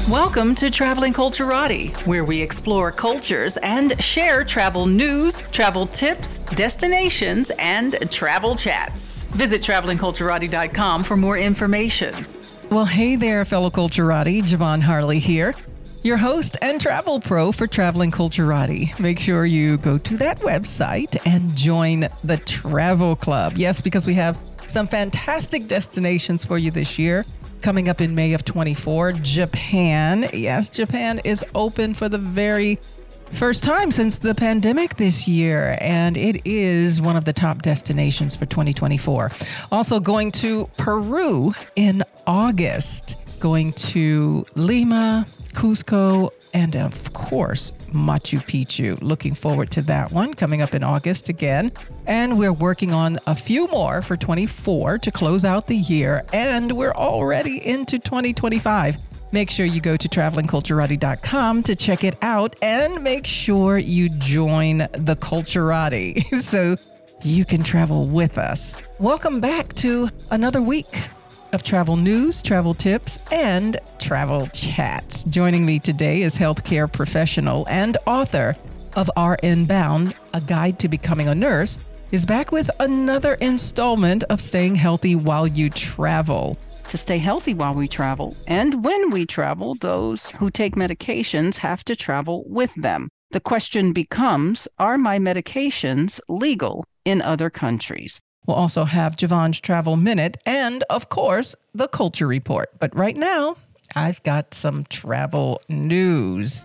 Welcome to Traveling Culturati, where we explore cultures and share travel news, travel tips, destinations, and travel chats. Visit travelingculturati.com for more information. Well, hey there, fellow Culturati. Javon Harley here, your host and travel pro for Traveling Culturati. Make sure you go to that website and join the travel club. Yes, because we have some fantastic destinations for you this year. Coming up in May of 24, Japan. Yes, Japan is open for the very first time since the pandemic this year, and it is one of the top destinations for 2024. Also going to Peru in August, going to Lima, Cusco, and of course, Machu Picchu. Looking forward to that one coming up in August again. And we're working on a few more for 24 to close out the year. And we're already into 2025. Make sure you go to travelingculturati.com to check it out and make sure you join the Culturati so you can travel with us. Welcome back to another week of travel news, travel tips, and travel chats. Joining me today is healthcare professional and author of RN Bound, A Guide to Becoming a Nurse, is back with another installment of Staying Healthy While You Travel. To stay healthy while we travel, and when we travel, those who take medications have to travel with them. The question becomes, are my medications legal in other countries? We'll also have Javon's Travel Minute and, of course, the Culture Report. But right now, I've got some travel news.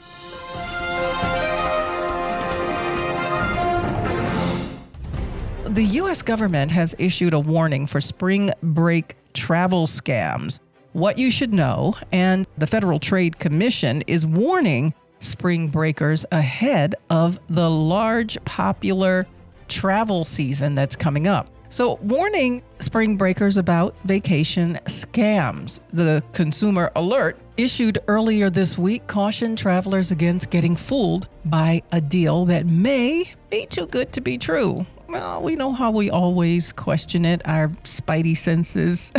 The U.S. government has issued a warning for spring break travel scams. What you should know, and the Federal Trade Commission is warning spring breakers ahead of the large popular travel season that's coming up. So, warning spring breakers about vacation scams. The Consumer Alert issued earlier this week cautioned travelers against getting fooled by a deal that may be too good to be true. Well, we know how we always question it. Our spidey senses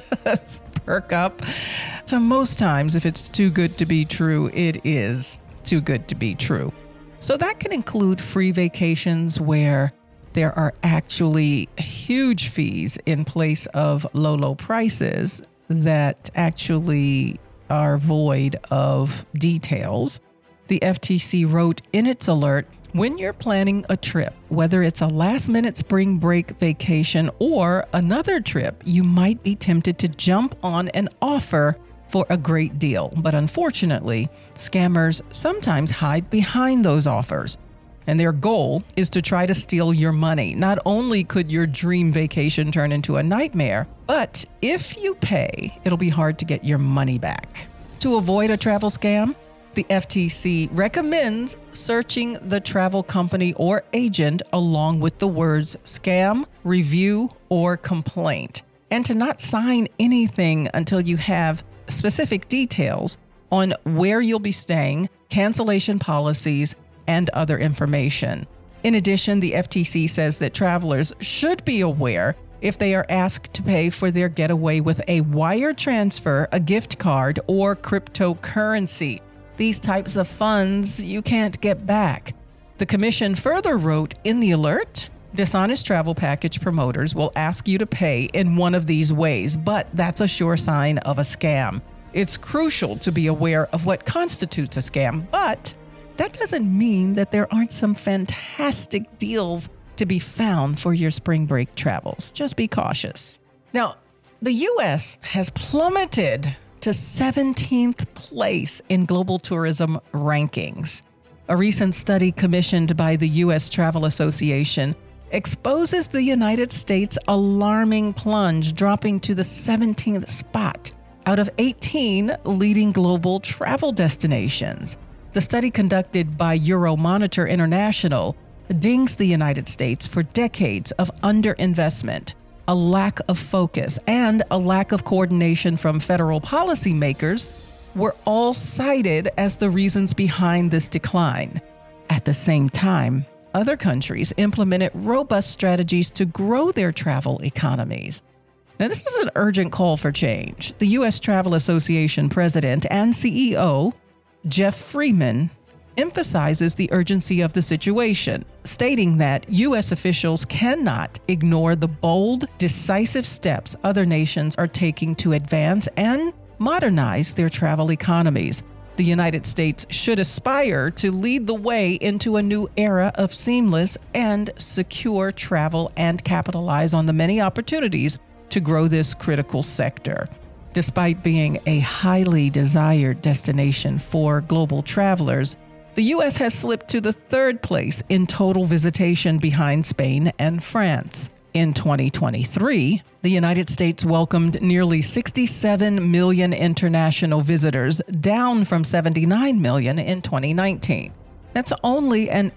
perk up. So most times, if it's too good to be true, it is too good to be true. So that can include free vacations where there are actually huge fees in place of low prices that actually are void of details. The FTC wrote in its alert, when you're planning a trip, whether it's a last-minute spring break vacation or another trip, you might be tempted to jump on an offer for a great deal. But unfortunately, scammers sometimes hide behind those offers. And their goal is to try to steal your money. Not only could your dream vacation turn into a nightmare, but if you pay, it'll be hard to get your money back. To avoid a travel scam, the FTC recommends searching the travel company or agent along with the words scam, review, or complaint, and to not sign anything until you have specific details on where you'll be staying, cancellation policies, and other information. In addition, the FTC says that travelers should be aware if they are asked to pay for their getaway with a wire transfer, a gift card, or cryptocurrency. These types of funds you can't get back. The commission further wrote in the alert, dishonest travel package promoters will ask you to pay in one of these ways, but that's a sure sign of a scam. It's crucial to be aware of what constitutes a scam, but that doesn't mean that there aren't some fantastic deals to be found for your spring break travels. Just be cautious. Now, the U.S. has plummeted to 17th place in global tourism rankings. A recent study commissioned by the U.S. Travel Association exposes the United States' alarming plunge, dropping to the 17th spot out of 18 leading global travel destinations. The study conducted by Euromonitor International dings the United States for decades of underinvestment, a lack of focus, and a lack of coordination from federal policymakers were all cited as the reasons behind this decline. At the same time, other countries implemented robust strategies to grow their travel economies. Now, this is an urgent call for change. The U.S. Travel Association president and CEO, Jeff Freeman, emphasizes the urgency of the situation, stating that U.S. officials cannot ignore the bold, decisive steps other nations are taking to advance and modernize their travel economies. The United States should aspire to lead the way into a new era of seamless and secure travel and capitalize on the many opportunities to grow this critical sector. Despite being a highly desired destination for global travelers, the U.S. has slipped to the third place in total visitation behind Spain and France. In 2023, the United States welcomed nearly 67 million international visitors, down from 79 million in 2019. That's only an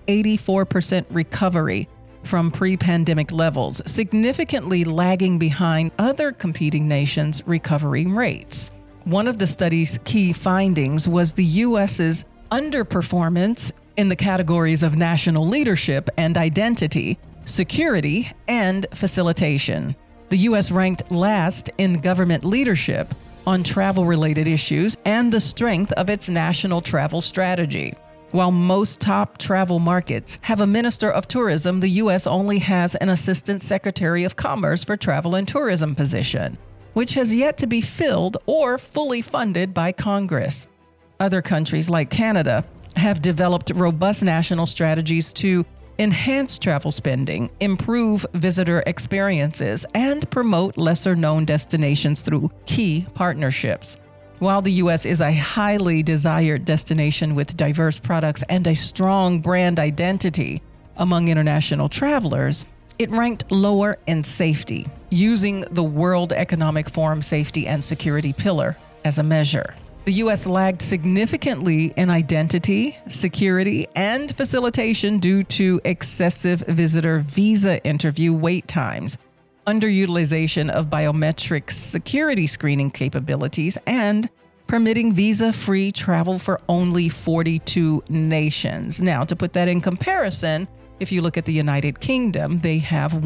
84% recovery from pre-pandemic levels, significantly lagging behind other competing nations' recovery rates. One of the study's key findings was the U.S.'s underperformance in the categories of national leadership and identity, security, and facilitation. The U.S. ranked last in government leadership on travel-related issues and the strength of its national travel strategy. While most top travel markets have a minister of tourism, the U.S. only has an assistant secretary of commerce for travel and tourism position, which has yet to be filled or fully funded by Congress. Other countries like Canada have developed robust national strategies to enhance travel spending, improve visitor experiences, and promote lesser-known destinations through key partnerships. While the U.S. is a highly desired destination with diverse products and a strong brand identity among international travelers, it ranked lower in safety, using the World Economic Forum Safety and Security Pillar as a measure. The U.S. lagged significantly in identity, security, and facilitation due to excessive visitor visa interview wait times, underutilization of biometric security screening capabilities, and permitting visa-free travel for only 42 nations. Now, to put that in comparison, if you look at the United Kingdom, they have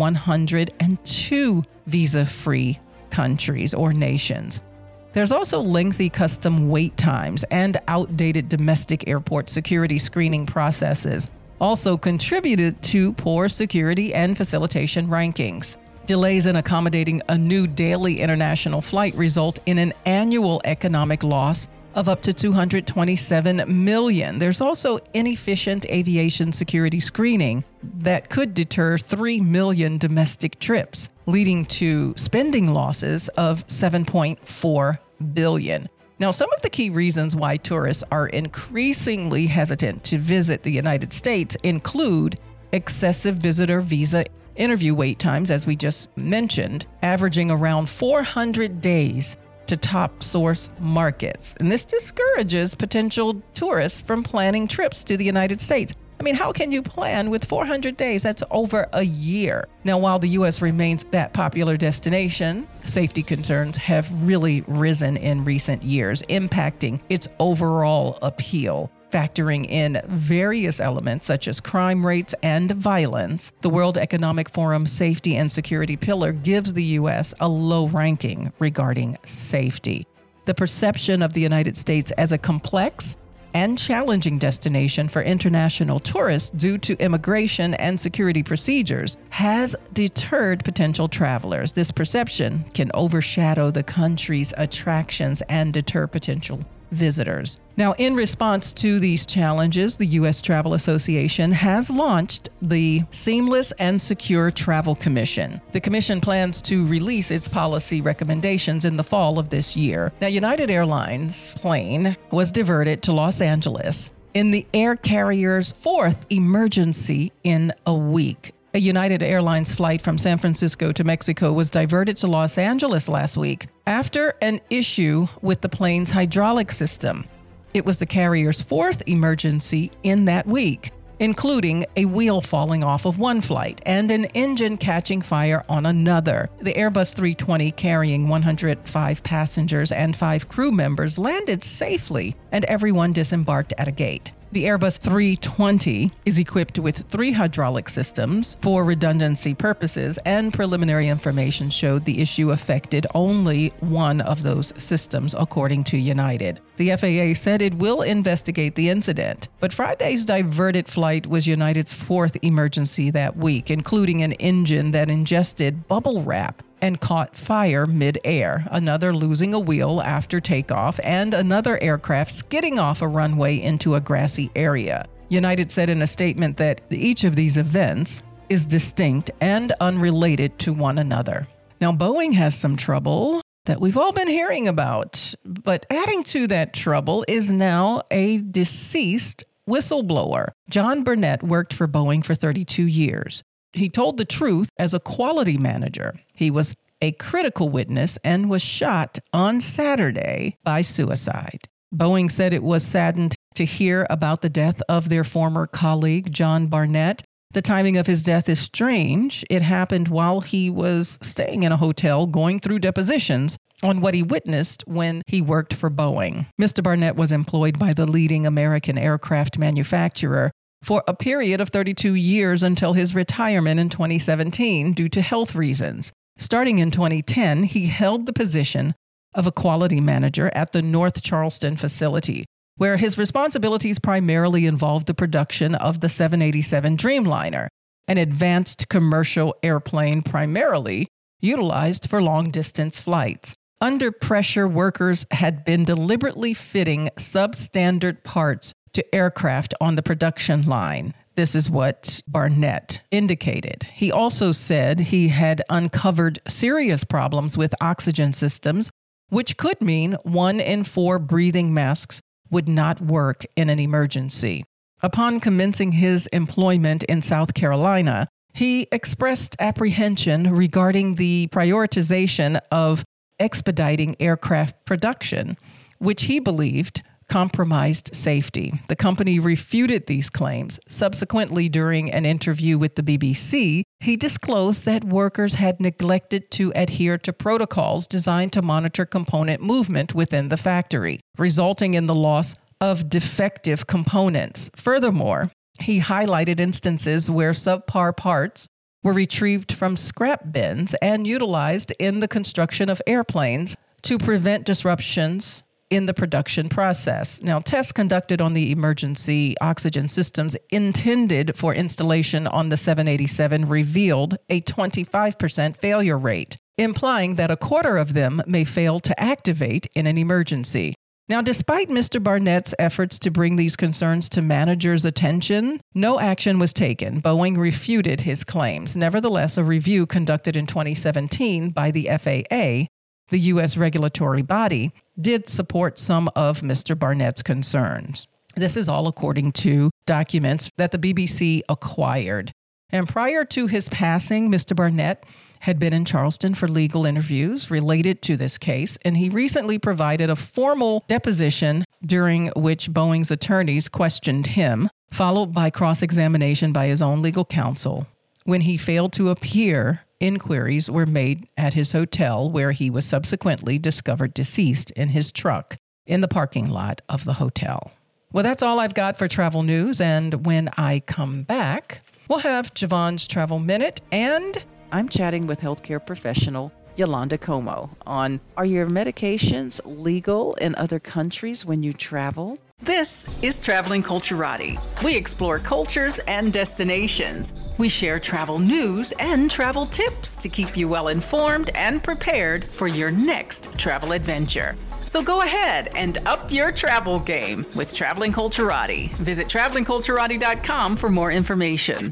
102 visa-free countries or nations. There's also lengthy custom wait times and outdated domestic airport security screening processes, also contributed to poor security and facilitation rankings. Delays in accommodating a new daily international flight result in an annual economic loss of up to $227 million. There's also inefficient aviation security screening that could deter 3 million domestic trips, leading to spending losses of $7.4 billion. Now, some of the key reasons why tourists are increasingly hesitant to visit the United States include excessive visitor visa interview wait times, as we just mentioned, averaging around 400 days to top source markets. And this discourages potential tourists from planning trips to the United States. I mean, how can you plan with 400 days? That's over a year. Now, while the U.S. remains that popular destination, safety concerns have really risen in recent years, impacting its overall appeal. Factoring in various elements such as crime rates and violence, the World Economic Forum Safety and Security Pillar gives the U.S. a low ranking regarding safety. The perception of the United States as a complex and challenging destination for international tourists due to immigration and security procedures has deterred potential travelers. This perception can overshadow the country's attractions and deter potential visitors. Now, in response to these challenges, the U.S. Travel Association has launched the Seamless and Secure Travel Commission. The commission plans to release its policy recommendations in the fall of this year. Now, United Airlines plane was diverted to Los Angeles in the air carrier's fourth emergency in a week. A United Airlines flight from San Francisco to Mexico was diverted to Los Angeles last week after an issue with the plane's hydraulic system. It was the carrier's fourth emergency in that week, including a wheel falling off of one flight and an engine catching fire on another. The Airbus 320, carrying 105 passengers and 5 crew members, landed safely, and everyone disembarked at a gate. The Airbus 320 is equipped with 3 hydraulic systems for redundancy purposes, and preliminary information showed the issue affected only one of those systems, according to United. The FAA said it will investigate the incident, but Friday's diverted flight was United's 4th emergency that week, including an engine that ingested bubble wrap and caught fire mid-air, another losing a wheel after takeoff, and another aircraft skidding off a runway into a grassy area. United said in a statement that each of these events is distinct and unrelated to one another. Now, Boeing has some trouble that we've all been hearing about, but adding to that trouble is now a deceased whistleblower. John Burnett worked for Boeing for 32 years. He told the truth as a quality manager. He was a critical witness and was shot on Saturday by suicide. Boeing said it was saddened to hear about the death of their former colleague, John Barnett. The timing of his death is strange. It happened while he was staying in a hotel going through depositions on what he witnessed when he worked for Boeing. Mr. Barnett was employed by the leading American aircraft manufacturer for a period of 32 years until his retirement in 2017 due to health reasons. Starting in 2010, he held the position of a quality manager at the North Charleston facility, where his responsibilities primarily involved the production of the 787 Dreamliner, an advanced commercial airplane primarily utilized for long-distance flights. Under pressure, workers had been deliberately fitting substandard parts to aircraft on the production line. This is what Barnett indicated. He also said he had uncovered serious problems with oxygen systems, which could mean 1 in 4 breathing masks would not work in an emergency. Upon commencing his employment in South Carolina, he expressed apprehension regarding the prioritization of expediting aircraft production, which he believed compromised safety. The company refuted these claims. Subsequently, during an interview with the BBC, he disclosed that workers had neglected to adhere to protocols designed to monitor component movement within the factory, resulting in the loss of defective components. Furthermore, he highlighted instances where subpar parts were retrieved from scrap bins and utilized in the construction of airplanes to prevent disruptions in the production process. Now, tests conducted on the emergency oxygen systems intended for installation on the 787 revealed a 25% failure rate, implying that a quarter of them may fail to activate in an emergency. Now, despite Mr. Barnett's efforts to bring these concerns to managers' attention, no action was taken. Boeing refuted his claims. Nevertheless, a review conducted in 2017 by the FAA, the U.S. regulatory body, did support some of Mr. Barnett's concerns. This is all according to documents that the BBC acquired. And prior to his passing, Mr. Barnett had been in Charleston for legal interviews related to this case, and he recently provided a formal deposition during which Boeing's attorneys questioned him, followed by cross-examination by his own legal counsel. When he failed to appear, inquiries were made at his hotel, where he was subsequently discovered deceased in his truck in the parking lot of the hotel. Well, that's all I've got for travel news, and when I come back, we'll have Javon's Travel Minute, and I'm chatting with healthcare professional Yolanda Como on, are your medications legal in other countries when you travel? This is Traveling Culturati. We explore cultures and destinations. We share travel news and travel tips to keep you well informed and prepared for your next travel adventure. So go ahead and up your travel game with Traveling Culturati. Visit travelingculturati.com for more information.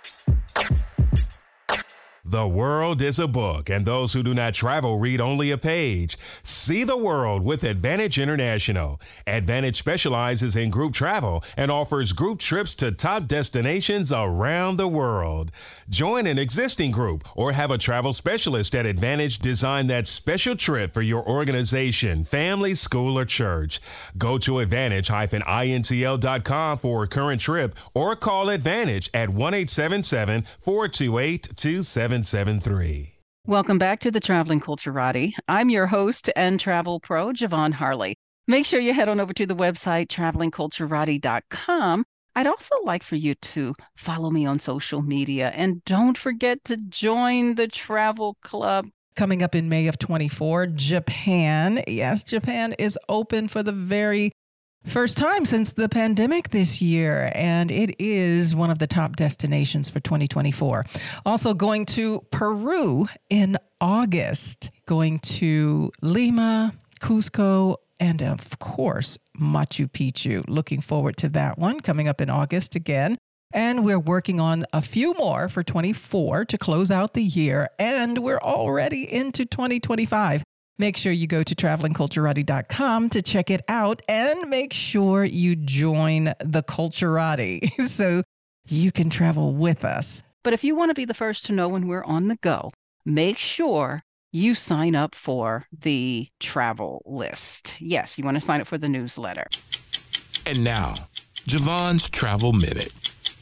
The world is a book, and those who do not travel read only a page. See the world with Advantage International. Advantage specializes in group travel and offers group trips to top destinations around the world. Join an existing group or have a travel specialist at Advantage design that special trip for your organization, family, school, or church. Go to advantage-intl.com for a current trip or call Advantage at 1-877-428-2773. Welcome back to the Traveling Culturati. I'm your host and travel pro, Javon Harley. Make sure you head on over to the website, travelingculturati.com. I'd also like for you to follow me on social media and don't forget to join the travel club. Coming up in May of 24, Japan. Yes, Japan is open for the very first time since the pandemic this year, and it is one of the top destinations for 2024. Also going to Peru in August, going to Lima, Cusco, and of course, Machu Picchu. Looking forward to that one coming up in August again. And we're working on a few more for 24 to close out the year. And we're already into 2025. Make sure you go to travelingculturati.com to check it out and make sure you join the Culturati so you can travel with us. But if you want to be the first to know when we're on the go, make sure you sign up for the travel list. Yes, you want to sign up for the newsletter. And now, Javon's Travel Minute.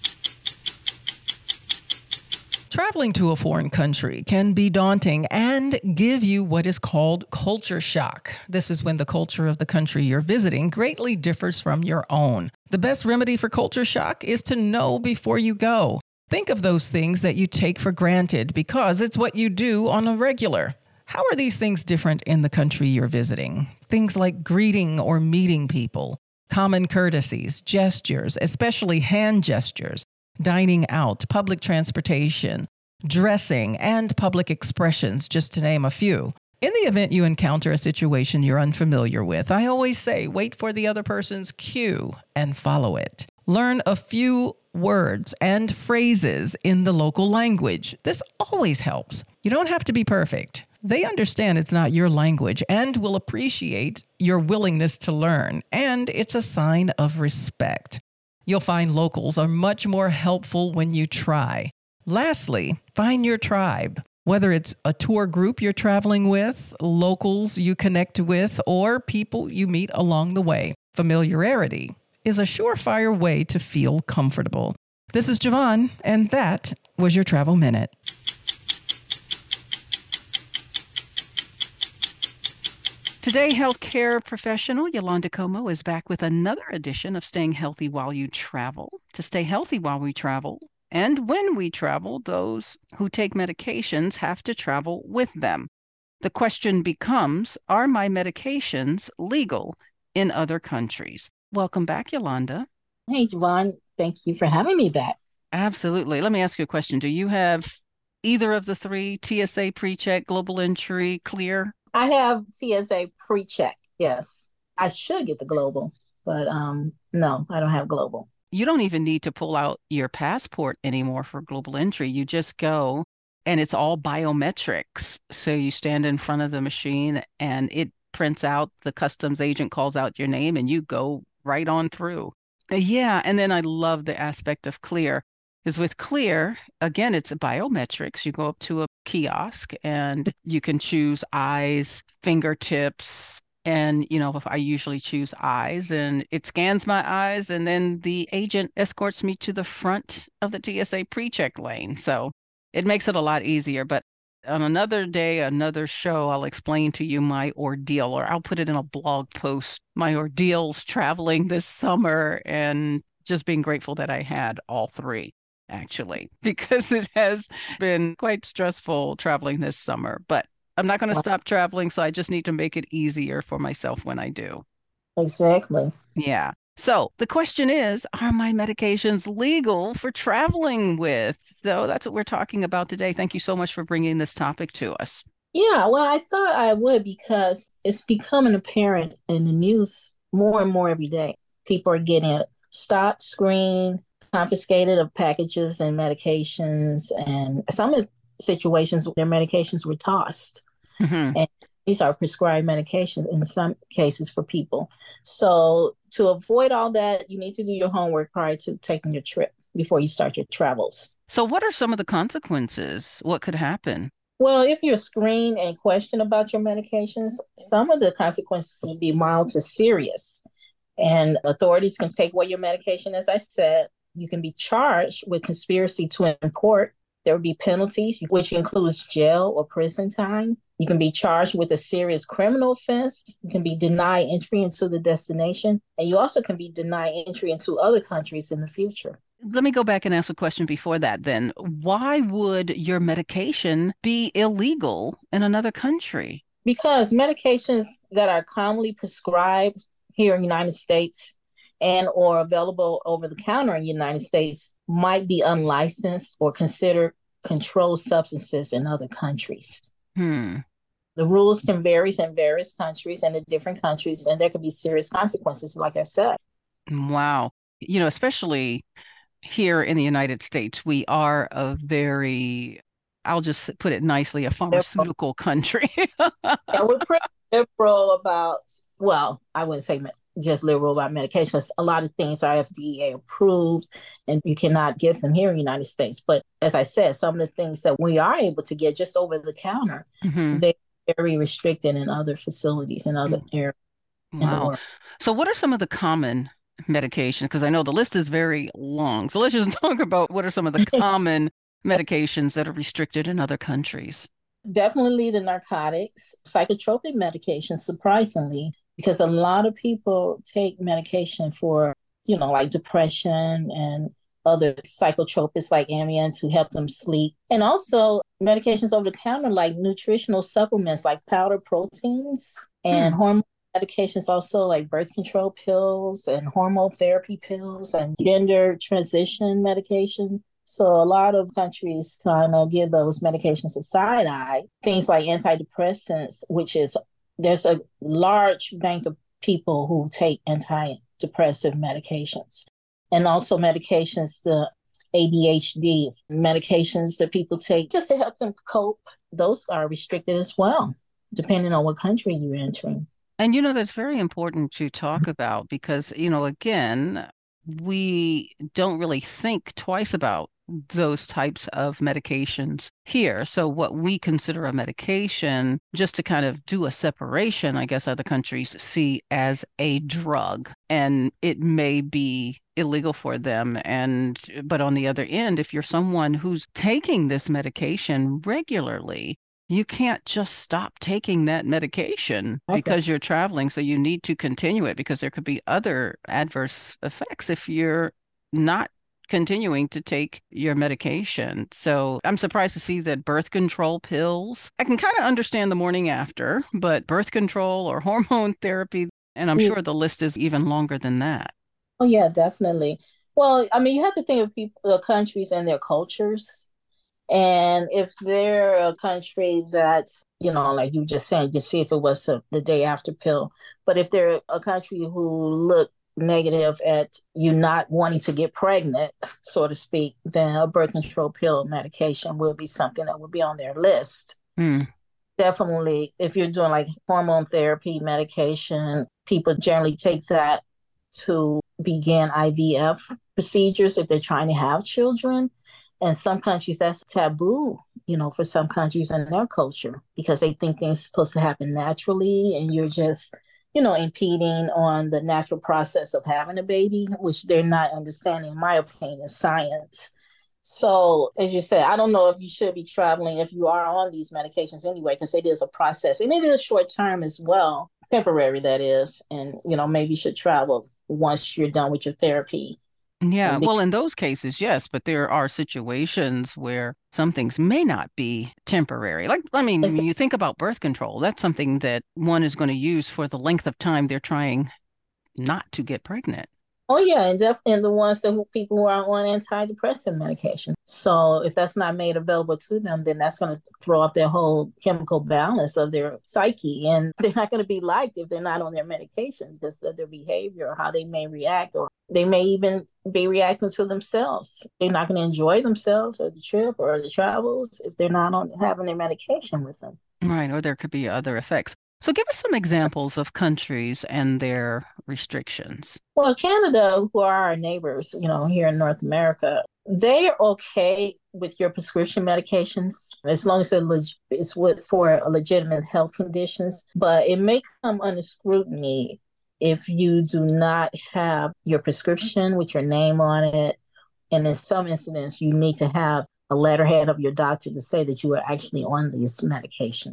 Traveling to a foreign country can be daunting and give you what is called culture shock. This is when the culture of the country you're visiting greatly differs from your own. The best remedy for culture shock is to know before you go. Think of those things that you take for granted because it's what you do on a regular. How are these things different in the country you're visiting? Things like greeting or meeting people, common courtesies, gestures, especially hand gestures, dining out, public transportation, dressing, and public expressions, just to name a few. In the event you encounter a situation you're unfamiliar with, I always say, wait for the other person's cue and follow it. Learn a few words and phrases in the local language. This always helps. You don't have to be perfect. They understand it's not your language and will appreciate your willingness to learn, and it's a sign of respect. You'll find locals are much more helpful when you try. Lastly, find your tribe. Whether it's a tour group you're traveling with, locals you connect with, or people you meet along the way, familiarity is a surefire way to feel comfortable. This is Javon, and that was your Travel Minute. Today, healthcare professional Yolanda Como is back with another edition of Staying Healthy While You Travel. To stay healthy while we travel, and when we travel, those who take medications have to travel with them. The question becomes, are my medications legal in other countries? Welcome back, Yolanda. Hey, Javon. Thank you for having me back. Absolutely. Let me ask you a question. Do you have either of the three, TSA PreCheck, Global Entry, Clear? I have TSA PreCheck. Yes, I should get the global, but no, I don't have global. You don't even need to pull out your passport anymore for Global Entry. You just go and it's all biometrics. So you stand in front of the machine and it prints out, the customs agent calls out your name and you go right on through. Yeah. And then I love the aspect of Clear. Is with Clear, again, it's biometrics. You go up to a kiosk and you can choose eyes, fingertips, and, if I usually choose eyes and it scans my eyes and then the agent escorts me to the front of the TSA PreCheck lane. So it makes it a lot easier. But on another day, another show, I'll explain to you my ordeal, or I'll put it in a blog post, my ordeals traveling this summer and just being grateful that I had all three. Actually, because it has been quite stressful traveling this summer, but I'm not going to stop traveling. So I just need to make it easier for myself when I do. Exactly. Yeah. So the question is, are my medications legal for traveling with? So that's what we're talking about today. Thank you so much for bringing this topic to us. Yeah, well, I thought I would because it's becoming apparent in the news more and more every day. People are getting stopped, screened, confiscated of packages and medications, and some situations their medications were tossed. Mm-hmm. And these are prescribed medications in some cases for people. So to avoid all that, you need to do your homework prior to taking your trip before you start your travels. So what are some of the consequences? What could happen? Well, if you're screened and questioned about your medications, some of the consequences can be mild to serious. And authorities can take away your medication, as I said. You can be charged with conspiracy to import. There would be penalties, which includes jail or prison time. You can be charged with a serious criminal offense. You can be denied entry into the destination. And you also can be denied entry into other countries in the future. Let me go back and ask a question before that then. Why would your medication be illegal in another country? Because medications that are commonly prescribed here in the United States and or available over the counter in the United States might be unlicensed or considered controlled substances in other countries. The rules can vary in various countries and in different countries, and there could be serious consequences, like I said. Wow. Especially here in the United States, we are a very, I'll just put it nicely, a pharmaceutical country. And we're pretty liberal about, well, I wouldn't say just liberal about medication, because a lot of things are FDA approved and you cannot get them here in the United States. But as I said, some of the things that we are able to get just over the counter, they're very restricted in other facilities in other areas. Wow. So what are some of the common medications? Because I know the list is very long. So let's just talk about what are some of the common medications that are restricted in other countries. Definitely the narcotics, psychotropic medications, surprisingly, because a lot of people take medication for, like depression and other psychotropics like Ambien to help them sleep. And also medications over the counter like nutritional supplements like powder proteins and hormone medications, also like birth control pills and hormone therapy pills and gender transition medication. So a lot of countries kind of give those medications a side eye. Things like antidepressants, there's a large bank of people who take antidepressive medications. And also medications, the ADHD medications that people take just to help them cope, those are restricted as well, depending on what country you're entering. And, that's very important to talk about because, again, we don't really think twice about those types of medications here. So what we consider a medication, just to kind of do a separation, I guess other countries see as a drug, and it may be illegal for them. But on the other end, if you're someone who's taking this medication regularly, you can't just stop taking that medication because you're traveling. So you need to continue it because there could be other adverse effects if you're not continuing to take your medication. So I'm surprised to see that birth control pills, I can kind of understand the morning after, but birth control or hormone therapy, and I'm sure the list is even longer than that. Oh, yeah, definitely. Well, I mean, you have to think of people, countries and their cultures. And if they're a country that's, like you just said, you can see if it was the day after pill. But if they're a country who look negative at you not wanting to get pregnant, so to speak, then a birth control pill medication will be something that would be on their list. Definitely, if you're doing like hormone therapy medication, people generally take that to begin IVF procedures if they're trying to have children. And some countries, that's taboo, for some countries in their culture, because they think things are supposed to happen naturally and you're just, impeding on the natural process of having a baby, which they're not understanding, in my opinion, science. So, as you said, I don't know if you should be traveling if you are on these medications anyway, because it is a process and it is short term as well, temporary, that is. And, maybe you should travel once you're done with your therapy. Yeah, well, in those cases, yes, but there are situations where some things may not be temporary. Like, I mean, when you think about birth control, that's something that one is going to use for the length of time they're trying not to get pregnant. Oh, yeah, and definitely the ones that people who are on antidepressant medication. So if that's not made available to them, then that's going to throw off their whole chemical balance of their psyche. And they're not going to be liked if they're not on their medication because of their behavior or how they may react, or they may even be reacting to themselves. They're not going to enjoy themselves or the trip or the travels if they're not on having their medication with them. Right, or there could be other effects. So give us some examples of countries and their restrictions. Well, Canada, who are our neighbors, here in North America, they are okay with your prescription medications as long as it's for legitimate health conditions. But it may come under scrutiny if you do not have your prescription with your name on it. And in some incidents, you need to have a letterhead of your doctor to say that you are actually on these medications.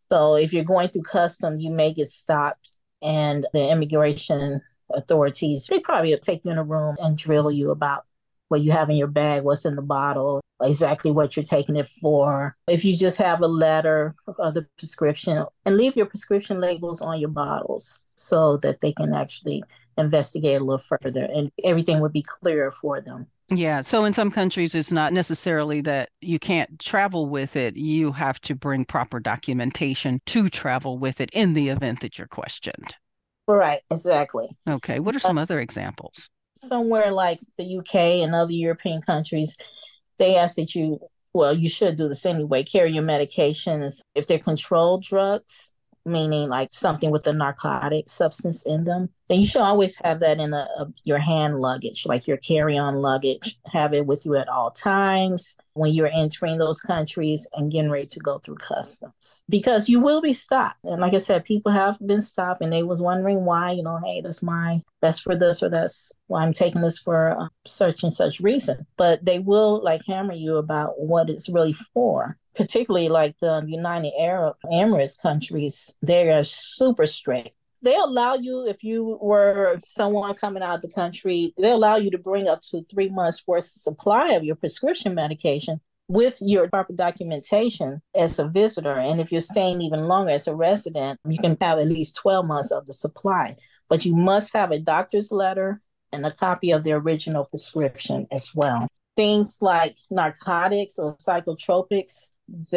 So if you're going through customs, you may get stopped, and the immigration authorities, they probably will take you in a room and drill you about what you have in your bag, what's in the bottle, exactly what you're taking it for. If you just have a letter of the prescription, and leave your prescription labels on your bottles so that they can actually investigate a little further and everything would be clearer for them. Yeah. So in some countries, it's not necessarily that you can't travel with it. You have to bring proper documentation to travel with it in the event that you're questioned. Right, exactly. Okay. What are some other examples? Somewhere like the UK and other European countries, they ask that you, well, you should do this anyway, carry your medications. If they're controlled drugs, meaning like something with a narcotic substance in them, then you should always have that in your hand luggage, like your carry-on luggage. Have it with you at all times when you're entering those countries and getting ready to go through customs, because you will be stopped. And like I said, people have been stopped, and they was wondering why. Hey, that's for this, or that's why I'm taking this for such and such reason. But they will like hammer you about what it's really for. Particularly like the United Arab Emirates countries, they are super strict. They allow you, if you were someone coming out of the country, they allow you to bring up to 3 months worth of supply of your prescription medication with your proper documentation as a visitor. And if you're staying even longer as a resident, you can have at least 12 months of the supply. But you must have a doctor's letter and a copy of the original prescription as well. Things like narcotics or psychotropics,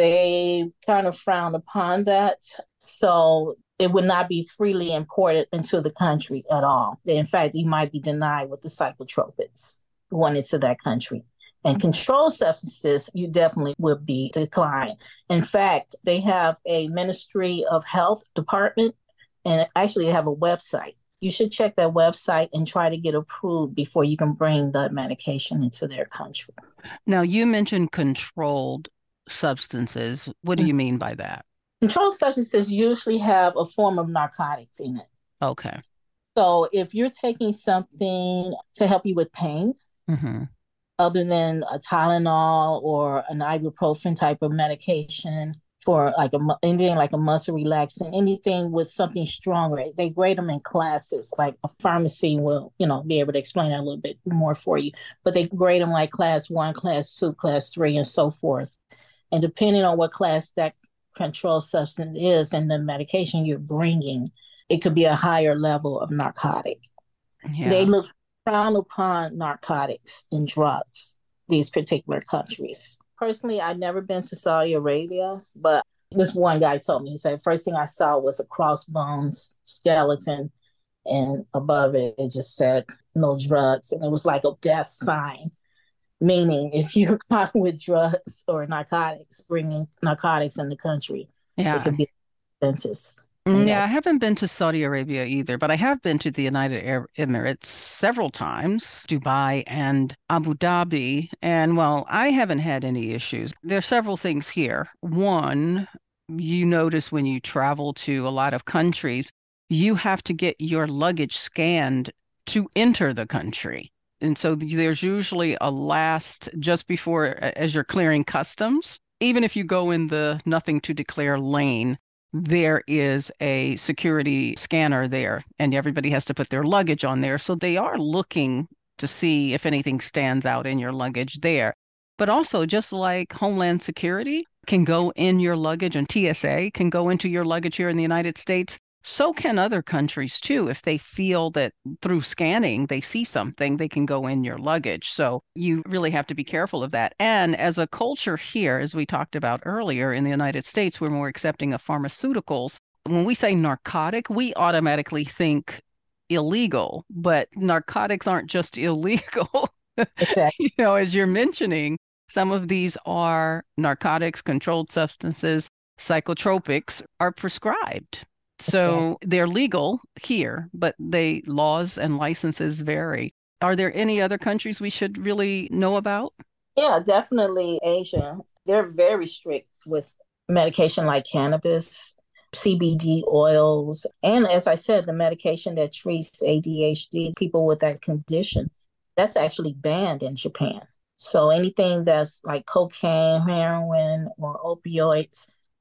they kind of frown upon that. So it would not be freely imported into the country at all. In fact, you might be denied with the psychotropics going into that country. And controlled substances, you definitely would be declined. In fact, they have a Ministry of Health department, and actually they have a website. You should check that website and try to get approved before you can bring the medication into their country. Now, you mentioned controlled substances. What do you mean by that? Controlled substances usually have a form of narcotics in it. Okay. So if you're taking something to help you with pain, other than a Tylenol or an ibuprofen type of medication, for like anything like a muscle relaxant, anything with something stronger, they grade them in classes. Like a pharmacy will, be able to explain that a little bit more for you. But they grade them like class 1, class 2, class 3, and so forth. And depending on what class that controlled substance is and the medication you're bringing, it could be a higher level of narcotic. Yeah. They look frown upon narcotics and drugs, these particular countries. Personally, I've never been to Saudi Arabia, but this one guy told me, he said, first thing I saw was a crossbones skeleton, and above it, it just said no drugs. And it was like a death sign, meaning if you're caught with drugs or narcotics, bringing narcotics in the country, it could be a sentence. Yeah, I haven't been to Saudi Arabia either, but I have been to the United Arab Emirates several times, Dubai and Abu Dhabi. And well, I haven't had any issues. There are several things here. One, you notice when you travel to a lot of countries, you have to get your luggage scanned to enter the country. And so there's usually a last just before, as you're clearing customs, even if you go in the nothing to declare lane, there is a security scanner there, and everybody has to put their luggage on there. So they are looking to see if anything stands out in your luggage there. But also, just like Homeland Security can go in your luggage and TSA can go into your luggage here in the United States, so can other countries too. If they feel that through scanning, they see something, they can go in your luggage. So you really have to be careful of that. And as a culture here, as we talked about earlier in the United States, we're more accepting of pharmaceuticals. When we say narcotic, we automatically think illegal, but narcotics aren't just illegal. Exactly. As you're mentioning, some of these are narcotics, controlled substances, psychotropics are prescribed. So they're legal here, but laws and licenses vary. Are there any other countries we should really know about? Yeah, definitely Asia. They're very strict with medication like cannabis, CBD oils, and as I said, the medication that treats ADHD, people with that condition, that's actually banned in Japan. So anything that's like cocaine, heroin, or opioids,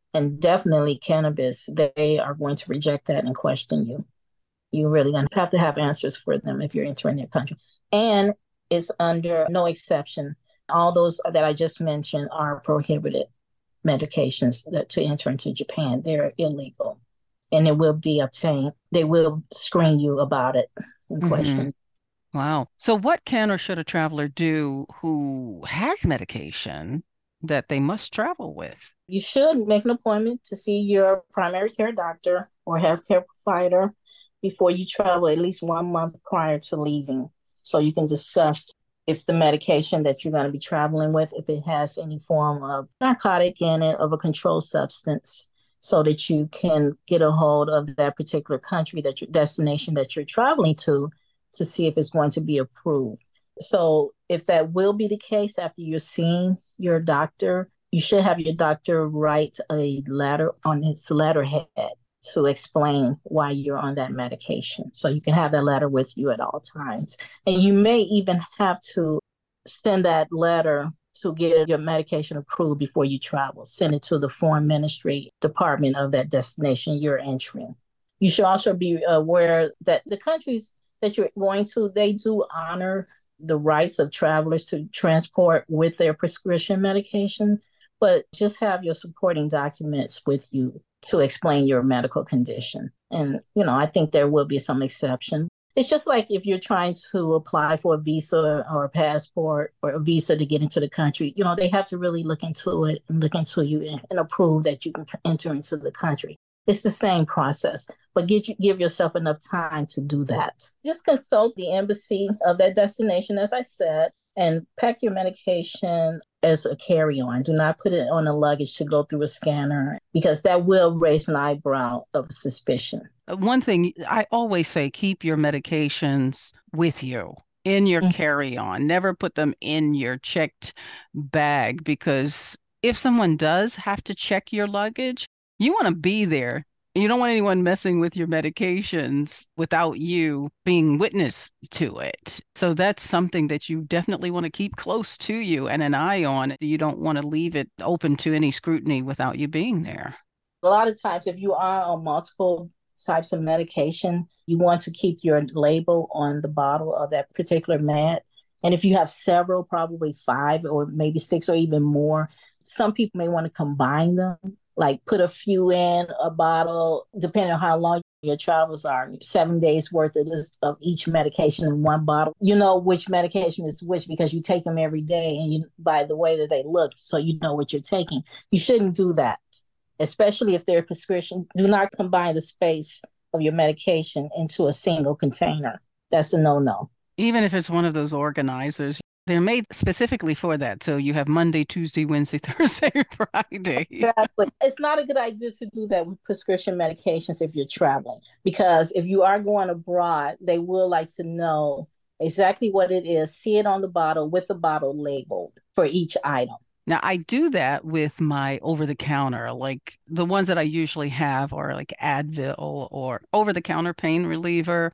and definitely cannabis, they are going to reject that and question you. You really gonna have to have answers for them if you're entering their country. And it's under no exception. All those that I just mentioned are prohibited medications that to enter into Japan. They're illegal and it will be obtained. They will screen you about it and question. Wow. So what can or should a traveler do who has medication that they must travel with? You should make an appointment to see your primary care doctor or healthcare provider before you travel, at least 1 month prior to leaving, so you can discuss if the medication that you're going to be traveling with, if it has any form of narcotic in it, of a controlled substance, so that you can get a hold of that particular country, that your destination that you're traveling to see if it's going to be approved. So if that will be the case after you're seeing your doctor, you should have your doctor write a letter on his letterhead to explain why you're on that medication. So you can have that letter with you at all times. And you may even have to send that letter to get your medication approved before you travel. Send it to the foreign ministry department of that destination you're entering. You should also be aware that the countries that you're going to, they do honor the rights of travelers to transport with their prescription medication, but just have your supporting documents with you to explain your medical condition. And, I think there will be some exception. It's just like if you're trying to apply for a visa or a passport or a visa to get into the country, they have to really look into it and look into you and approve that you can enter into the country. It's the same process, but give yourself enough time to do that. Just consult the embassy of that destination, as I said, and pack your medication as a carry-on. Do not put it on a luggage to go through a scanner, because that will raise an eyebrow of suspicion. One thing I always say, keep your medications with you in your carry-on. Never put them in your checked bag, because if someone does have to check your luggage, you want to be there. You don't want anyone messing with your medications without you being witness to it. So that's something that you definitely want to keep close to you and an eye on. You don't want to leave it open to any scrutiny without you being there. A lot of times, if you are on multiple types of medication, you want to keep your label on the bottle of that particular med. And if you have several, probably 5 or maybe 6 or even more, some people may want to combine them. Like put a few in a bottle, depending on how long your travels are, 7 days worth of each medication in one bottle. You know which medication is which because you take them every day, and by the way that they look, so you know what you're taking. You shouldn't do that, especially if they're prescription. Do not combine the space of your medication into a single container. That's a no-no. Even if it's one of those organizers. They're made specifically for that. So you have Monday, Tuesday, Wednesday, Thursday, Friday. Exactly. It's not a good idea to do that with prescription medications if you're traveling, because if you are going abroad, they will like to know exactly what it is, see it on the bottle with the bottle labeled for each item. Now, I do that with my over-the-counter, like the ones that I usually have are like Advil or over-the-counter pain reliever,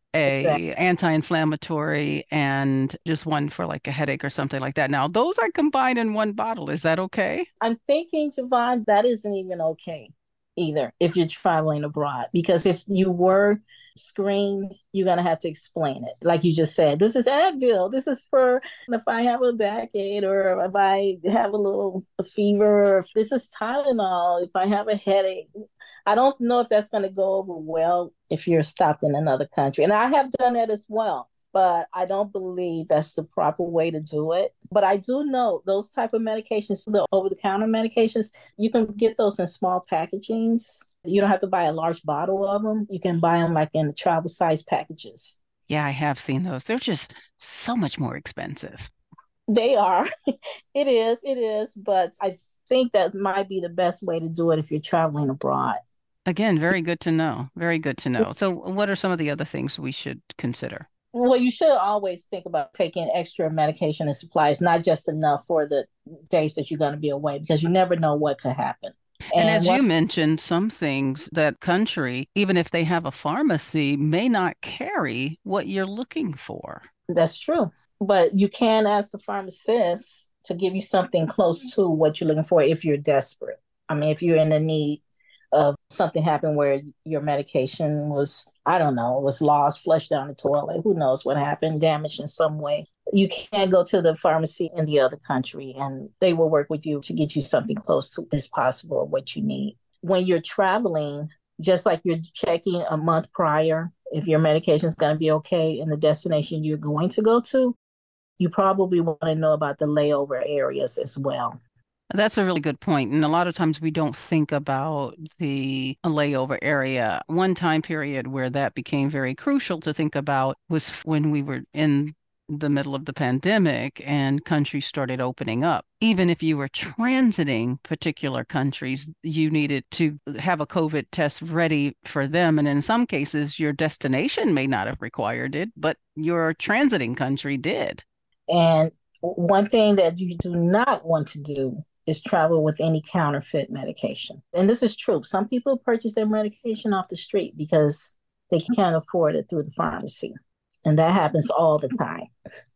anti-inflammatory, and just one for like a headache or something like that. Now, those are combined in one bottle. Is that okay? I'm thinking, Javon, that isn't even okay either if you're traveling abroad, because if you were screened, you're going to have to explain it. Like you just said, this is Advil. This is for if I have a backache, or if I have a little fever, or if this is Tylenol, if I have a headache. I don't know if that's going to go over well if you're stopped in another country. And I have done that as well, but I don't believe that's the proper way to do it. But I do know those type of medications, the over-the-counter medications, you can get those in small packagings. You don't have to buy a large bottle of them. You can buy them like in travel size packages. Yeah, I have seen those. They're just so much more expensive. They are. It is. But I think that might be the best way to do it if you're traveling abroad. Again, very good to know. Very good to know. So what are some of the other things we should consider? Well, you should always think about taking extra medication and supplies, not just enough for the days that you're going to be away, because you never know what could happen. And as you mentioned, some things that country, even if they have a pharmacy, may not carry what you're looking for. That's true. But you can ask the pharmacist to give you something close to what you're looking for if you're desperate. I mean, if you're in the need of something happened where your medication was, I don't know, was lost, flushed down the toilet, who knows what happened, damaged in some way. You can go to the pharmacy in the other country and they will work with you to get you something close to as possible what you need. When you're traveling, just like you're checking a month prior if your medication is going to be okay in the destination you're going to go to, you probably want to know about the layover areas as well. That's a really good point. And a lot of times we don't think about the layover area. One time period where that became very crucial to think about was when we were in the middle of the pandemic and countries started opening up. Even if you were transiting particular countries, you needed to have a COVID test ready for them. And in some cases, your destination may not have required it, but your transiting country did. And one thing that you do not want to do is travel with any counterfeit medication. And this is true. Some people purchase their medication off the street because they can't afford it through the pharmacy. And that happens all the time.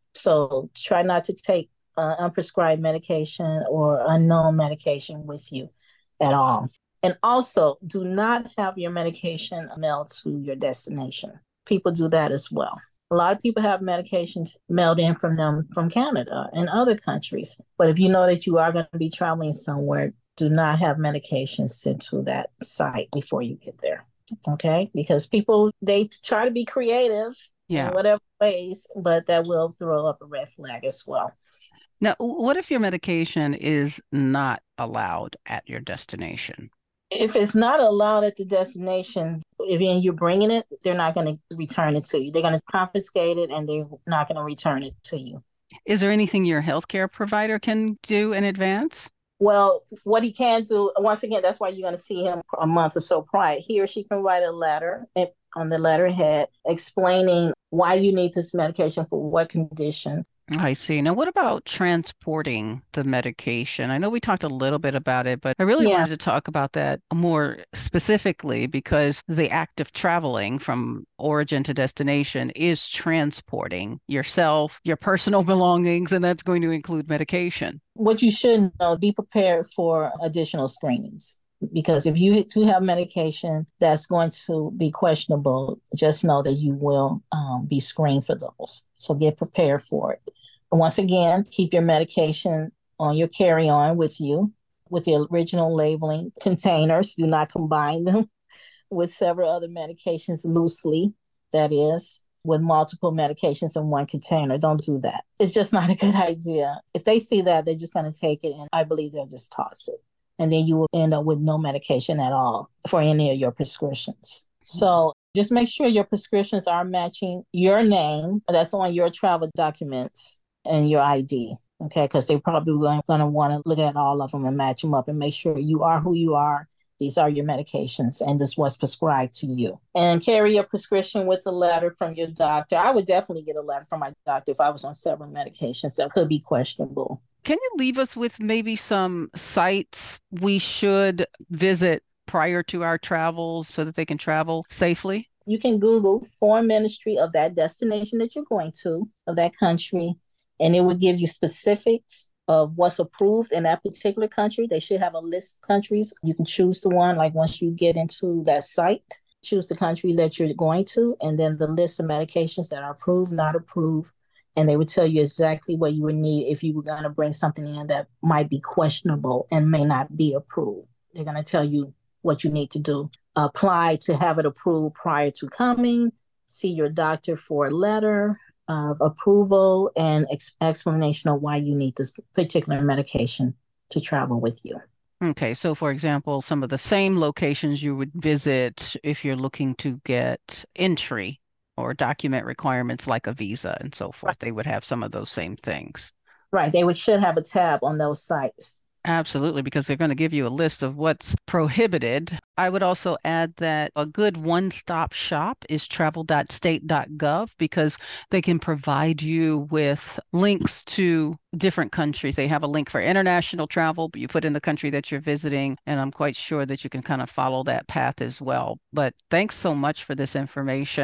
So try not to take unprescribed medication or unknown medication with you at all. And also, do not have your medication mailed to your destination. People do that as well. A lot of people have medications mailed in from them from Canada and other countries. But if you know that you are going to be traveling somewhere, do not have medications sent to that site before you get there. Okay? Because people, they try to be creative in whatever ways, but that will throw up a red flag as well. Now, what if your medication is not allowed at your destination? If it's not allowed at the destination, if you're bringing it, they're not going to return it to you. They're going to confiscate it and they're not going to return it to you. Is there anything your healthcare provider can do in advance? Well, what he can do, once again, that's why you're going to see him a month or so prior. He or she can write a letter on the letterhead explaining why you need this medication for what condition. I see. Now, what about transporting the medication? I know we talked a little bit about it, but I really wanted to talk about that more specifically because the act of traveling from origin to destination is transporting yourself, your personal belongings, and that's going to include medication. What you should know, be prepared for additional screenings. Because if you do have medication that's going to be questionable, just know that you will be screened for those. So get prepared for it. Once again, keep your medication on your carry-on with you with the original labeling containers. Do not combine them with several other medications loosely, that is, with multiple medications in one container. Don't do that. It's just not a good idea. If they see that, they're just going to take it, and I believe they'll just toss it. And then you will end up with no medication at all for any of your prescriptions. So just make sure your prescriptions are matching your name that's on your travel documents and your ID, okay? Because they're probably going to want to look at all of them and match them up and make sure you are who you are. These are your medications, and this was prescribed to you. And carry your prescription with a letter from your doctor. I would definitely get a letter from my doctor if I was on several medications that could be questionable. Can you leave us with maybe some sites we should visit prior to our travels so that they can travel safely? You can Google foreign ministry of that destination that you're going to, of that country, and it will give you specifics of what's approved in that particular country. They should have a list of countries. You can choose the one, like once you get into that site, choose the country that you're going to, and then the list of medications that are approved, not approved. And they would tell you exactly what you would need if you were going to bring something in that might be questionable and may not be approved. They're going to tell you what you need to do. Apply to have it approved prior to coming. See your doctor for a letter of approval and explanation of why you need this particular medication to travel with you. Okay, so for example, some of the same locations you would visit if you're looking to get entry or document requirements like a visa and so forth. They would have some of those same things. Right. Should have a tab on those sites. Absolutely, because they're going to give you a list of what's prohibited. I would also add that a good one-stop shop is travel.state.gov because they can provide you with links to different countries. They have a link for international travel, but you put in the country that you're visiting, and I'm quite sure that you can kind of follow that path as well. But thanks so much for this information.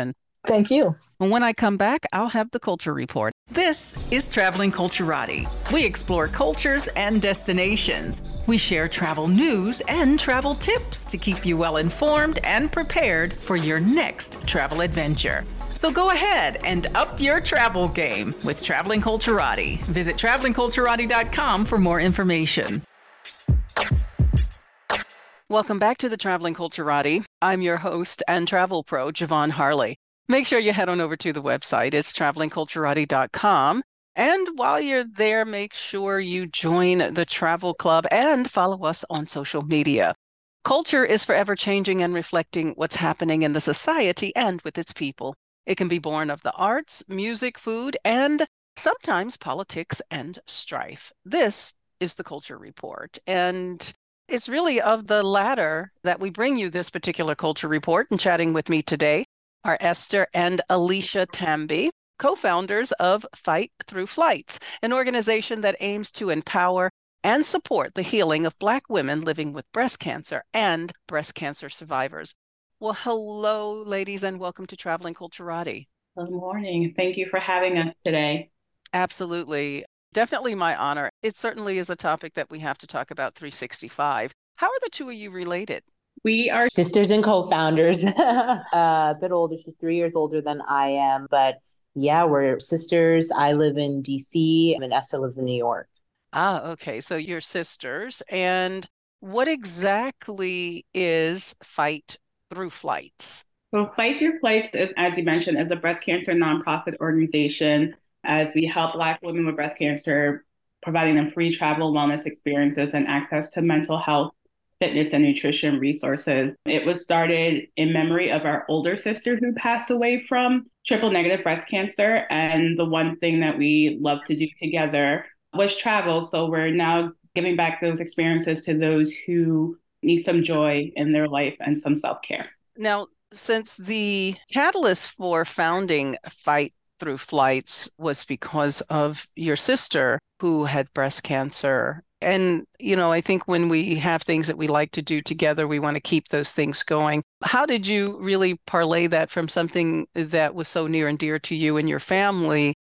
Thank you. And when I come back, I'll have the culture report. This is Traveling Culturati. We explore cultures and destinations. We share travel news and travel tips to keep you well informed and prepared for your next travel adventure. So go ahead and up your travel game with Traveling Culturati. Visit travelingculturati.com for more information. Welcome back to the Traveling Culturati. I'm your host and travel pro, Javon Harley. Make sure you head on over to the website. It's travelingculturati.com. And while you're there, make sure you join the travel club and follow us on social media. Culture is forever changing and reflecting what's happening in the society and with its people. It can be born of the arts, music, food, and sometimes politics and strife. This is the Culture Report. And it's really of the latter that we bring you this particular Culture Report. And chatting with me today are Esther and Alicia Tamby, co-founders of Fight Through Flights, an organization that aims to empower and support the healing of Black women living with breast cancer and breast cancer survivors. Well, hello, ladies, and welcome to Traveling Culturati. Good morning. Thank you for having us today. Absolutely. Definitely my honor. It certainly is a topic that we have to talk about 365. How are the two of you related? We are sisters and co-founders, a bit older. She's 3 years older than I am. But yeah, we're sisters. I live in DC and Esther lives in New York. Ah, okay. So you're sisters. And what exactly is Fight Through Flights? So Fight Through Flights, is, as you mentioned, is a breast cancer nonprofit organization as we help Black women with breast cancer, providing them free travel, wellness experiences, and access to mental health, fitness, and nutrition resources. It was started in memory of our older sister who passed away from triple negative breast cancer. And the one thing that we love to do together was travel. So we're now giving back those experiences to those who need some joy in their life and some self-care. Now, since the catalyst for founding Fight Through Flights was because of your sister who had breast cancer. And, you know, I think when we have things that we like to do together, we want to keep those things going. How did you really parlay that from something that was so near and dear to you and your family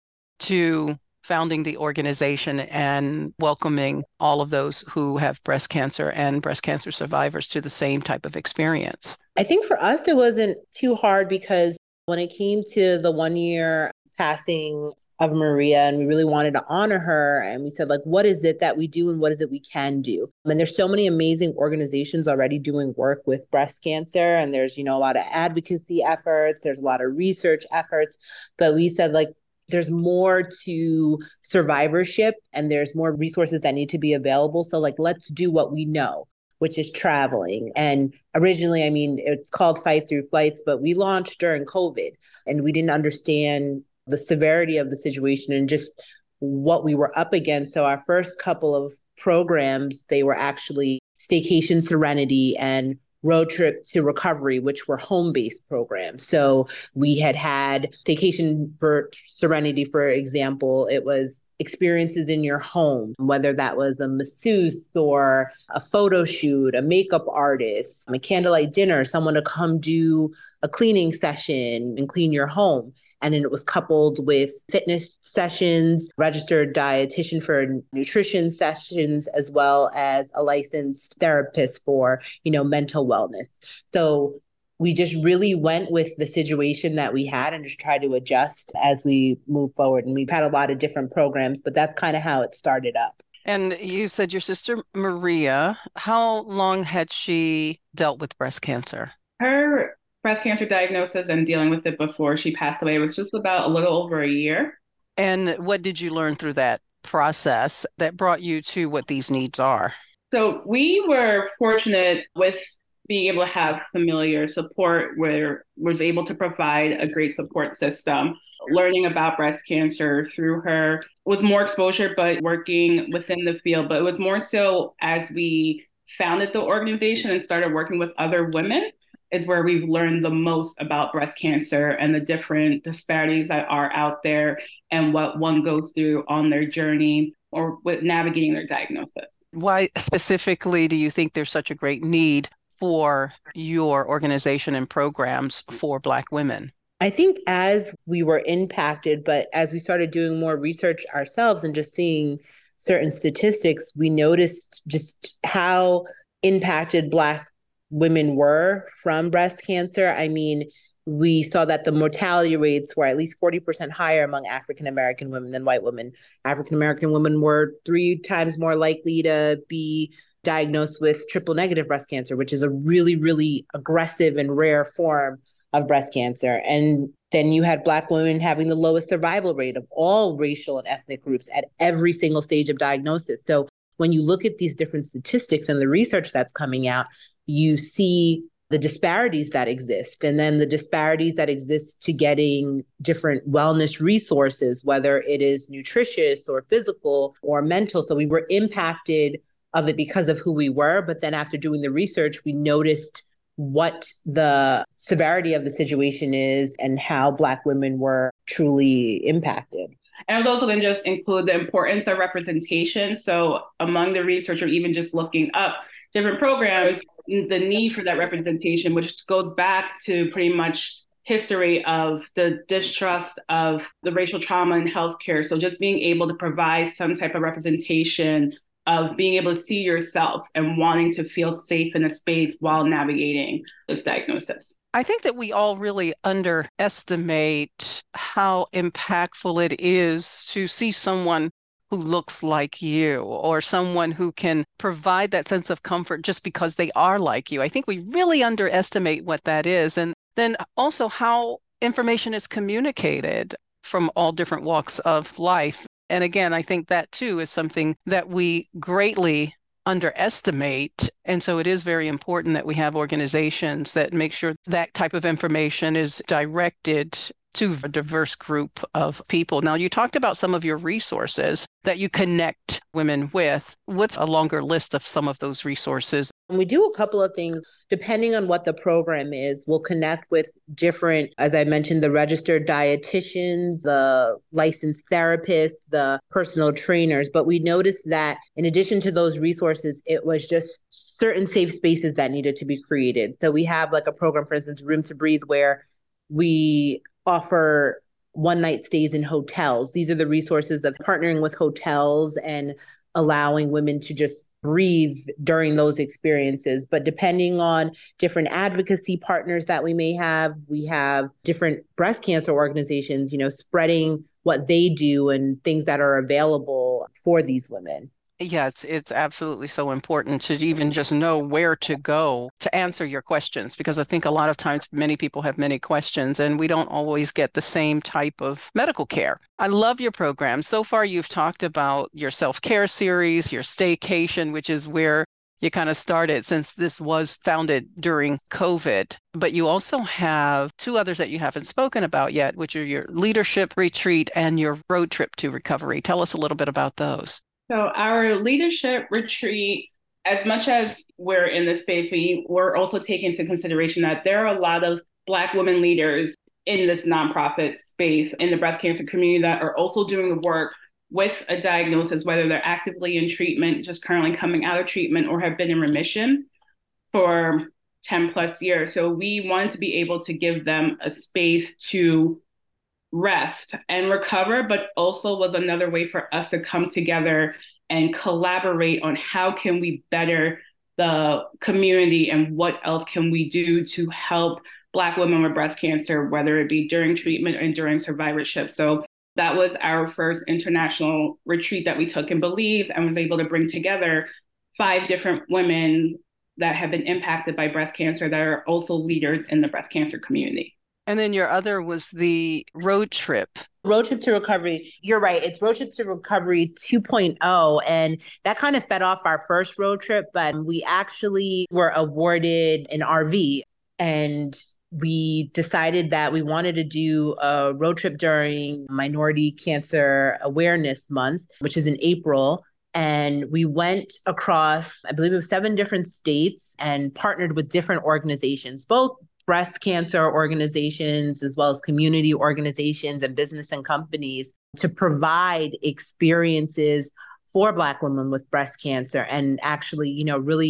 to founding the organization and welcoming all of those who have breast cancer and breast cancer survivors to the same type of experience? I think for us, it wasn't too hard because when it came to the 1 year passing of Maria, and we really wanted to honor her, and we said, like, what is it that we do and what is it we can do? And there's so many amazing organizations already doing work with breast cancer, and there's, you know, a lot of advocacy efforts, there's a lot of research efforts, but we said, like, there's more to survivorship and there's more resources that need to be available. So, like, let's do what we know, which is traveling. And originally, I mean, it's called Fight Through Flights, but we launched during COVID and we didn't understand the severity of the situation and just what we were up against. So our first couple of programs, they were actually Staycation Serenity and Road Trip to Recovery, which were home-based programs. So we had Staycation for Serenity, for example, it was experiences in your home, whether that was a masseuse or a photo shoot, a makeup artist, a candlelight dinner, someone to come do a cleaning session and clean your home. And then it was coupled with fitness sessions, registered dietitian for nutrition sessions, as well as a licensed therapist for, you know, mental wellness. So we just really went with the situation that we had and just tried to adjust as we move forward. And we've had a lot of different programs, but that's kind of how it started up. And you said your sister Maria, how long had she dealt with breast cancer? Her breast cancer diagnosis and dealing with it before she passed away was just about a little over a year. And what did you learn through that process that brought you to what these needs are? So we were fortunate with being able to have familiar support where was able to provide a great support system. Learning about breast cancer through her was more exposure, but working within the field. But it was more so as we founded the organization and started working with other women is where we've learned the most about breast cancer and the different disparities that are out there and what one goes through on their journey or with navigating their diagnosis. Why specifically do you think there's such a great need for your organization and programs for Black women? I think as we were impacted, but as we started doing more research ourselves and just seeing certain statistics, we noticed just how impacted Black women were from breast cancer. I mean, we saw that the mortality rates were at least 40% higher among African American women than white women. African American women were 3 times more likely to be diagnosed with triple negative breast cancer, which is a really, really aggressive and rare form of breast cancer. And then you had Black women having the lowest survival rate of all racial and ethnic groups at every single stage of diagnosis. So when you look at these different statistics and the research that's coming out, you see the disparities that exist, and then the disparities that exist to getting different wellness resources, whether it is nutritious or physical or mental. So we were impacted of it because of who we were. But then after doing the research, we noticed what the severity of the situation is and how Black women were truly impacted. And I was also going to just include the importance of representation. So among the research, or even just looking up different programs, the need for that representation, which goes back to pretty much history of the distrust of the racial trauma in healthcare. So just being able to provide some type of representation of being able to see yourself and wanting to feel safe in a space while navigating this diagnosis. I think that we all really underestimate how impactful it is to see someone who looks like you, or someone who can provide that sense of comfort just because they are like you. I think we really underestimate what that is. And then also how information is communicated from all different walks of life. And again, I think that too is something that we greatly underestimate. And so it is very important that we have organizations that make sure that type of information is directed to a diverse group of people. Now, you talked about some of your resources that you connect women with. What's a longer list of some of those resources? We do a couple of things depending on what the program is. We'll connect with different, as I mentioned, the registered dietitians, the licensed therapists, the personal trainers. But we noticed that in addition to those resources, it was just certain safe spaces that needed to be created. So we have like a program, for instance, Room to Breathe, where we offer one-night stays in hotels. These are the resources of partnering with hotels and allowing women to just breathe during those experiences. But depending on different advocacy partners that we have different breast cancer organizations, spreading what they do and things that are available for these women. Yeah, it's absolutely so important to even just know where to go to answer your questions, because I think a lot of times many people have many questions and we don't always get the same type of medical care. I love your program. So far, you've talked about your self-care series, your staycation, which is where you kind of started since this was founded during COVID. But you also have 2 others that you haven't spoken about yet, which are your leadership retreat and your road trip to recovery. Tell us a little bit about those. So our leadership retreat, as much as we're in this space, we're also taking into consideration that there are a lot of Black women leaders in this nonprofit space in the breast cancer community that are also doing the work with a diagnosis, whether they're actively in treatment, just currently coming out of treatment, or have been in remission for 10 plus years. So we wanted to be able to give them a space to rest and recover, but also was another way for us to come together and collaborate on how can we better the community and what else can we do to help Black women with breast cancer, whether it be during treatment and during survivorship. So that was our first international retreat that we took in Belize, and was able to bring together 5 different women that have been impacted by breast cancer that are also leaders in the breast cancer community. And then your other was the road trip. Road Trip to Recovery. You're right. It's Road Trip to Recovery 2.0. And that kind of fed off our first road trip, but we actually were awarded an RV, and we decided that we wanted to do a road trip during Minority Cancer Awareness Month, which is in April. And we went across, I believe it was 7 different states, and partnered with different organizations, both breast cancer organizations, as well as community organizations and business and companies, to provide experiences for Black women with breast cancer, and actually, really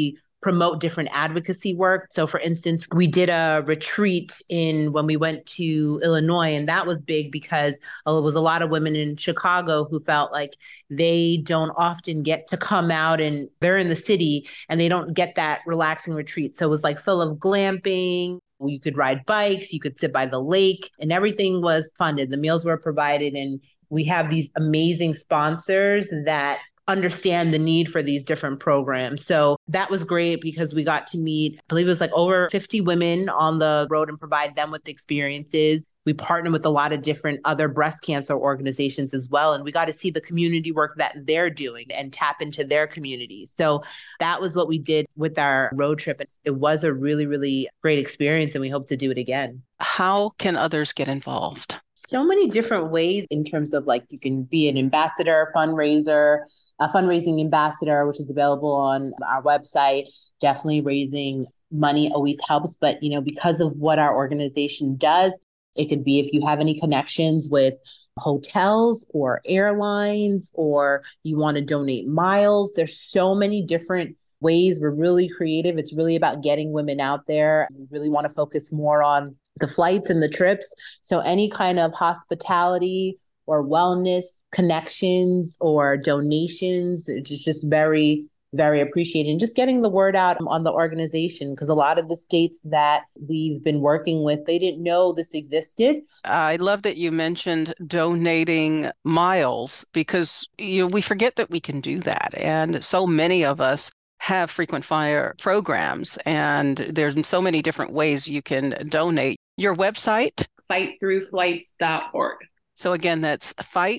promote different advocacy work. So for instance, we did a retreat when we went to Illinois, and that was big because it was a lot of women in Chicago who felt like they don't often get to come out, and they're in the city and they don't get that relaxing retreat. So it was like full of glamping. You could ride bikes, you could sit by the lake, and everything was funded. The meals were provided, and we have these amazing sponsors that understand the need for these different programs. So that was great because we got to meet, I believe it was like over 50 women on the road and provide them with experiences. We partnered with a lot of different other breast cancer organizations as well. And we got to see the community work that they're doing and tap into their communities. So that was what we did with our road trip. It was a really, really great experience, and we hope to do it again. How can others get involved? So many different ways in terms of like you can be an ambassador, fundraiser, a fundraising ambassador, which is available on our website. Definitely raising money always helps. But, because of what our organization does, it could be if you have any connections with hotels or airlines, or you want to donate miles. There's so many different ways. We're really creative. It's really about getting women out there. We really want to focus more on the flights and the trips. So any kind of hospitality or wellness connections or donations, it's just very, very appreciated. And just getting the word out on the organization, because a lot of the states that we've been working with, they didn't know this existed. I love that you mentioned donating miles, because we forget that we can do that. And so many of us have frequent flyer programs, and there's so many different ways you can donate. Your website? fightthroughflights.org. So again, that's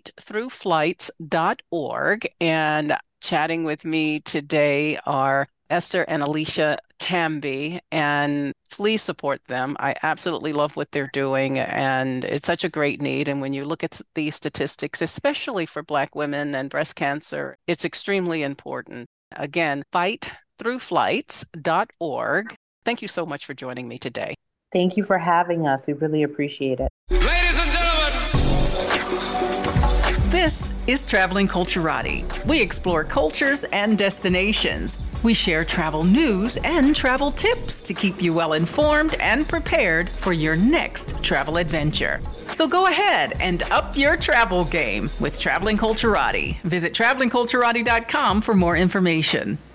fightthroughflights.org. And chatting with me today are Esther and Alicia Tamby, and please support them. I absolutely love what they're doing, and it's such a great need. And when you look at these statistics, especially for Black women and breast cancer, it's extremely important. Again, fightthroughflights.org. Thank you so much for joining me today. Thank you for having us. We really appreciate it. Ladies and gentlemen, This is Traveling Culturati. We explore cultures and destinations. We share travel news and travel tips to keep you well informed and prepared for your next travel adventure. So go ahead and up your travel game with Traveling Culturati. Visit travelingculturati.com for more information.